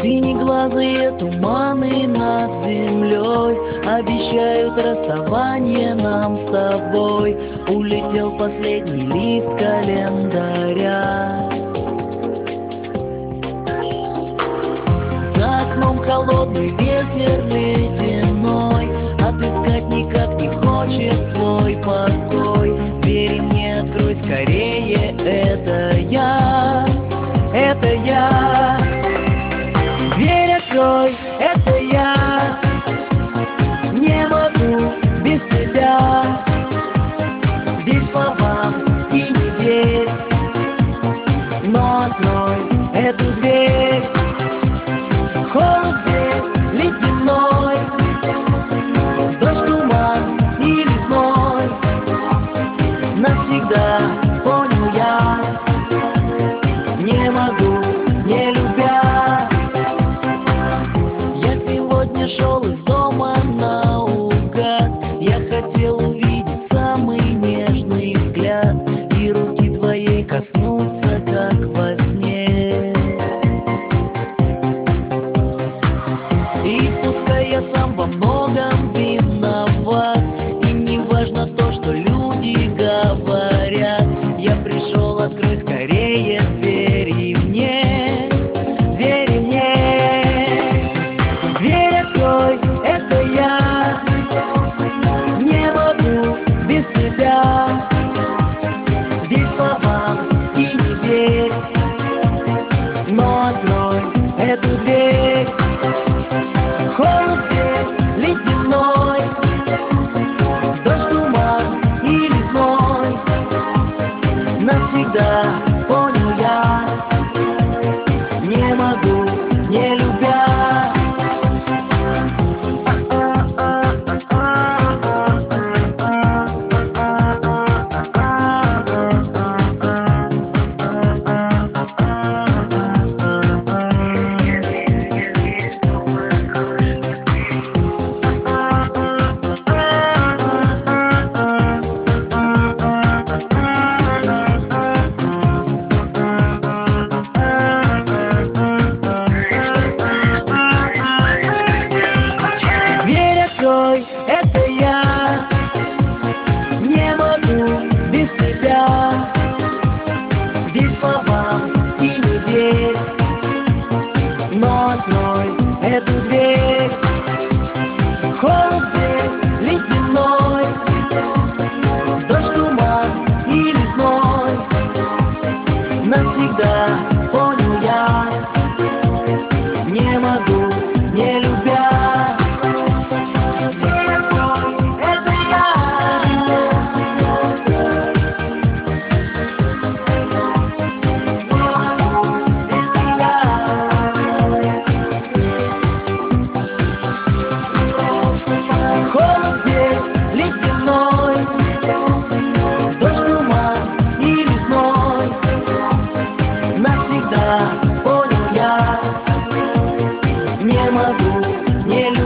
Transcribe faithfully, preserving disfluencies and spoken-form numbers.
Синеглазые туманы над землей обещают расставание нам с тобой. Улетел последний лист календаря. За окном холодный ветер ледяной, отыскать никак не хочет свой покой. Двери мне открой скорее, это я, это я. Дверь открой, это я. Не могу без тебя. Здесь слова и не верь, но открой эту дверь. Холод здесь ледяной, дождь, туман и лесной. Навсегда понял я, не могу, не любя. Я сегодня шел из дома наугад. Я хотел увидеть самый нежный взгляд и руки твоей коснуться, как во сне. И пускай я сам во многом виноват, и не важно то, что люди говорят, я пришел, открой скорее двери мне, двери мне. Дверь открой, это я. Не могу без тебя. Здесь слова и не верь, но открой эту дверь. Холод здесь ледяной, дождь, туман и лесной. Навсегда понял я, не могу, не любя. Это я, не могу без тебя. Здесь слова и не верь, но открой эту дверь. Холод здесь ледяной, дождь, туман и лесной. Навсегда понял я, не могу, не любя. Холод здесь ледяной, дождь, туман и лесной. Навсегда понял я, не могу, не